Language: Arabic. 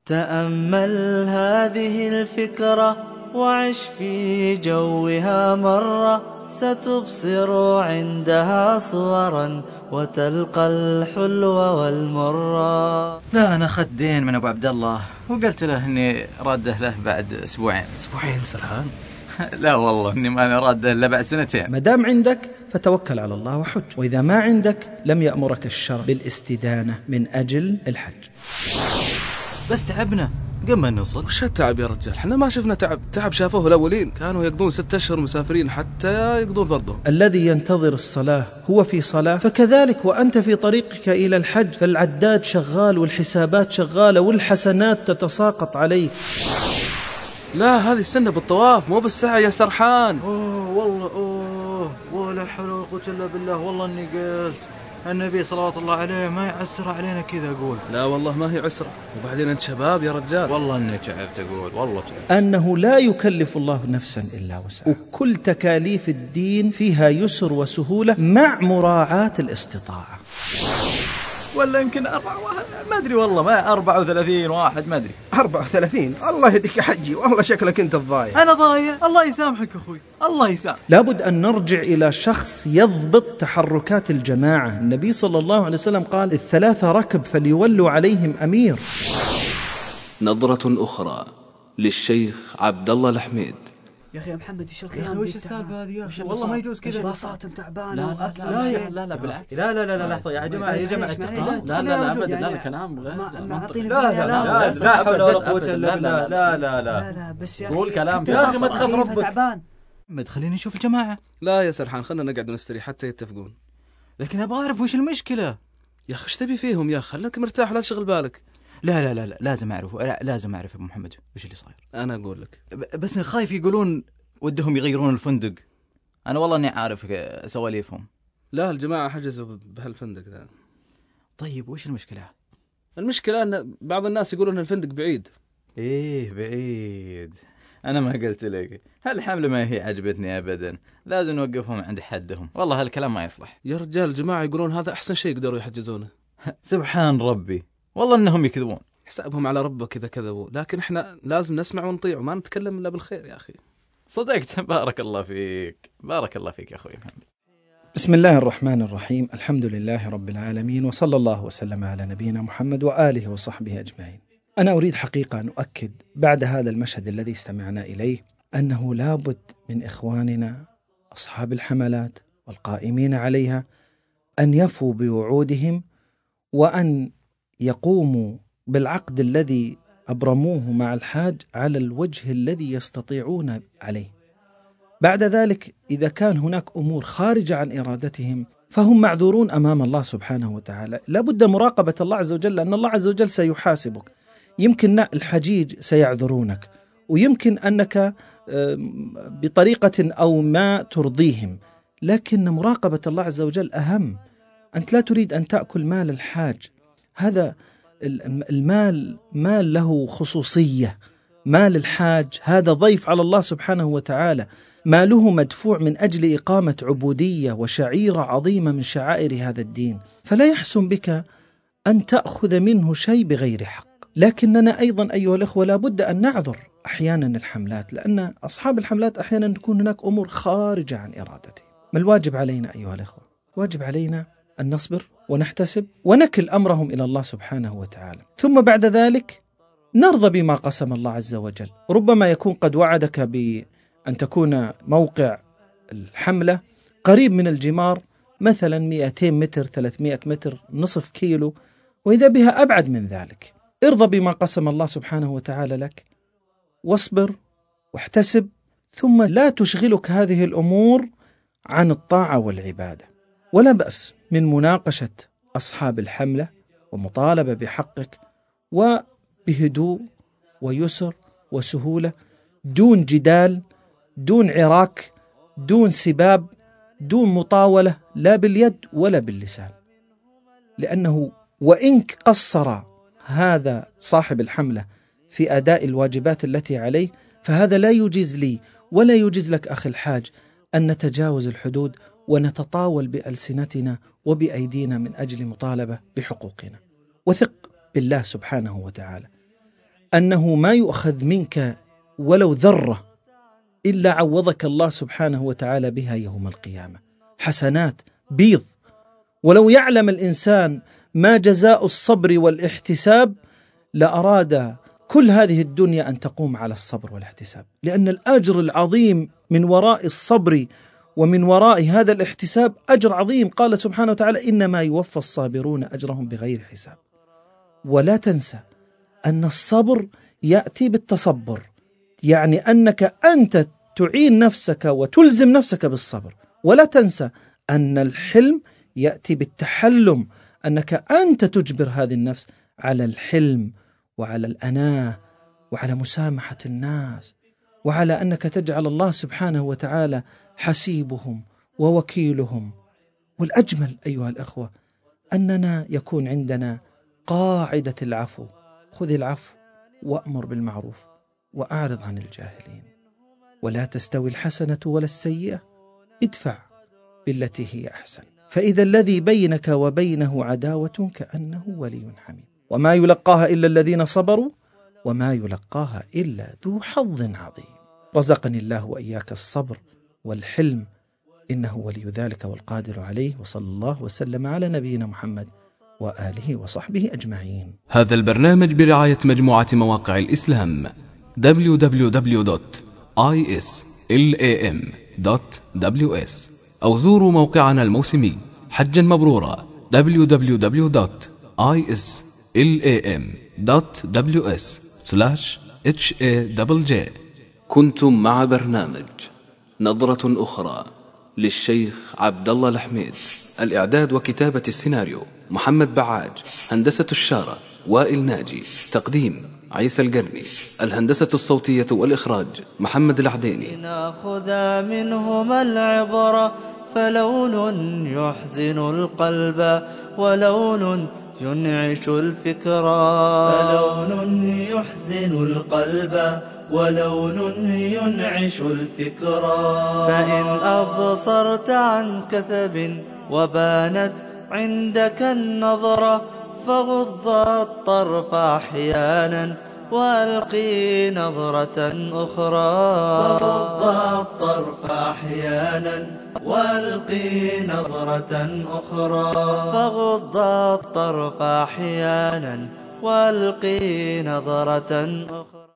تأمل هذه الفكرة وعش في جوها مرة، ستبصر عندها صورا وتلقى الحلو والمرة. لا أنا أخذت دين من أبو عبد الله وقلت له إني راده له بعد أسبوعين. أسبوعين سرحان؟ لا والله إني ما أنا راده إلا بعد سنتين. ما دام عندك فتوكل على الله وحج، وإذا ما عندك لم يأمرك الشرع بالاستدانة من أجل الحج. بس تعبنا قم نوصل. وش التعب يا رجال؟ احنا ما شفنا تعب شافوه الأولين، كانوا يقضون 6 أشهر مسافرين حتى يقضون فرضهم. الذي ينتظر الصلاة هو في صلاة، فكذلك وأنت في طريقك إلى الحج فالعداد شغال والحسابات شغالة والحسنات تتساقط عليك. لا هذه السنة بالطواف مو بالسعي يا سرحان. والله ولا حول ولا قوة إلا بالله. والله إني قلت النبي صلوات الله عليه ما يعسر علينا كذا. أقول لا والله ما هي عسرة، وبعدين أنت شباب يا رجال. والله إني تعبت. أقول والله تعبت. أنه لا يكلف الله نفسا إلا وسعها، وكل تكاليف الدين فيها يسر وسهولة مع مراعاة الاستطاعة. ولا يمكن 4 ما أدري والله، ما 34 واحد ما أدري. 34 الله يهديك حجي، والله شكلك أنت الضايع. أنا ضايع؟ الله يسامحك أخوي، الله يسامحك. لابد أن نرجع إلى شخص يضبط تحركات الجماعة. النبي صلى الله عليه وسلم قال 3 ركب فليولوا عليهم أمير. نظرة أخرى للشيخ عبد الله الحميد. يا أخي يا محمد وش الكلام؟ وش السالفة هذه يا أخي؟ والله ما يجوز كذا. بساطم تعبانة وأكل. لا بالعكس. لا لحظة يا جماعة يا جماعة. لا أبدا لا كلام غير. لا حول ولا قوة إلا بالله. لا بس يا قول كلام يا أخي ما تخاف ربك. تعبان. ما تخليني نشوف الجماعة. لا يا سرحان خلنا نقعد ونستريح حتى يتفقون. لكن أبغى أعرف وش المشكلة. يا أخي ايش تبي فيهم يا أخي؟ خليك مرتاح ولا تشغل بالك. لا لازم أعرف أبو محمد وش اللي صاير. أنا أقول لك بس أنا خايف يقولون ودهم يغيرون الفندق. أنا والله إني عارف سواليفهم. لا الجماعة حجزوا بهالفندق ذا. طيب وش المشكلة؟ المشكلة أن بعض الناس يقولون أن الفندق بعيد. إيه بعيد. أنا ما قلت لك هالحملة ما هي عجبتني أبدا، لازم نوقفهم عند حدهم. والله هالكلام ما يصلح يا رجال الجماعة يقولون هذا أحسن شيء يقدروا يحجزونه. سبحان ربي والله إنهم يكذبون. حسابهم على ربك إذا كذبوا، لكن إحنا لازم نسمع ونطيع وما نتكلم إلا بالخير يا أخي. صدقت. بارك الله فيك يا أخوي محمد. بسم الله الرحمن الرحيم. الحمد لله رب العالمين، وصلى الله وسلم على نبينا محمد وآله وصحبه أجمعين. أنا أريد حقيقة أن أؤكد بعد هذا المشهد الذي استمعنا إليه أنه لابد من إخواننا أصحاب الحملات والقائمين عليها أن يفوا بوعودهم وأن يقوموا بالعقد الذي أبرموه مع الحاج على الوجه الذي يستطيعون عليه. بعد ذلك إذا كان هناك أمور خارجة عن إرادتهم فهم معذورون أمام الله سبحانه وتعالى. لابد مراقبة الله عز وجل، لأن الله عز وجل سيحاسبك. يمكن الحجيج سيعذرونك، ويمكن أنك بطريقة أو ما ترضيهم، لكن مراقبة الله عز وجل أهم. أنت لا تريد أن تأكل مال الحاج، هذا المال مال له خصوصية. مال الحاج هذا ضيف على الله سبحانه وتعالى، ماله مدفوع من أجل إقامة عبودية وشعيرة عظيمة من شعائر هذا الدين، فلا يحسن بك أن تأخذ منه شيء بغير حق. لكننا أيضا أيها الأخوة لابد أن نعذر أحيانا الحملات، لأن أصحاب الحملات أحيانا تكون هناك أمور خارجة عن إرادته. ما الواجب علينا أيها الأخوة؟ واجب علينا أن نصبر ونحتسب ونكل أمرهم إلى الله سبحانه وتعالى، ثم بعد ذلك نرضى بما قسم الله عز وجل. ربما يكون قد وعدك بأن تكون موقع الحملة قريب من الجمار، مثلا 200 متر 300 متر نصف كيلو، وإذا بها أبعد من ذلك. ارضى بما قسم الله سبحانه وتعالى لك، واصبر واحتسب، ثم لا تشغلك هذه الأمور عن الطاعة والعبادة. ولا بأس من مناقشة أصحاب الحملة ومطالبة بحقك وبهدوء ويسر وسهولة، دون جدال، دون عراك، دون سباب، دون مطاولة، لا باليد ولا باللسان. لأنه وإن قصر هذا صاحب الحملة في أداء الواجبات التي عليه، فهذا لا يجيز لي ولا يجيز لك أخي الحاج أن نتجاوز الحدود ونتطاول بألسنتنا وبأيدينا من أجل مطالبة بحقوقنا. وثق بالله سبحانه وتعالى أنه ما يؤخذ منك ولو ذرة إلا عوضك الله سبحانه وتعالى بها يوم القيامة، حسنات بيض. ولو يعلم الإنسان ما جزاء الصبر والاحتساب لأراد كل هذه الدنيا أن تقوم على الصبر والاحتساب، لأن الأجر العظيم من وراء الصبر ومن وراء هذا الاحتساب أجر عظيم. قال سبحانه وتعالى: إنما يوفى الصابرون أجرهم بغير حساب. ولا تنسى أن الصبر يأتي بالتصبر، يعني أنك أنت تعين نفسك وتلزم نفسك بالصبر. ولا تنسى أن الحلم يأتي بالتحلم، أنك أنت تجبر هذه النفس على الحلم وعلى الأناة وعلى مسامحة الناس، وعلى أنك تجعل الله سبحانه وتعالى حسيبهم ووكيلهم. والأجمل أيها الأخوة أننا يكون عندنا قاعدة العفو: خذ العفو وأمر بالمعروف وأعرض عن الجاهلين، ولا تستوي الحسنة ولا السيئة، ادفع بالتي هي أحسن، فإذا الذي بينك وبينه عداوة كأنه ولي حميم. وما يلقاها إلا الذين صبروا وما يلقاها إلا ذو حظ عظيم. رزقني الله وإياك الصبر والحلم، إنه ولي ذلك والقادر عليه. وصلى الله وسلم على نبينا محمد وآله وصحبه أجمعين. هذا البرنامج برعاية مجموعة مواقع الإسلام www.islam.ws، أو زوروا موقعنا الموسمي حجا مبرورا www.islam.ws/HAJJ. كنتم مع برنامج نظرة أخرى للشيخ عبد الله الحميد. الإعداد وكتابة السيناريو محمد بعاج، هندسة الشارة وائل ناجي، تقديم عيسى القرني، الهندسة الصوتية والإخراج محمد العديني. ناخذ منهما العبرة، فلون يحزن القلب ولون ينعش الفكرة، فلون يحزن القلب ولون ينعش الفكرة. فإن أبصرت عن كثب وبانت عندك النظرة، فغض الطرف أحيانا وألقي نظرة أخرى، فغض الطرف أحيانا وألقي نظرة أخرى، فغض الطرف أحيانا وألقي نظرة أخرى.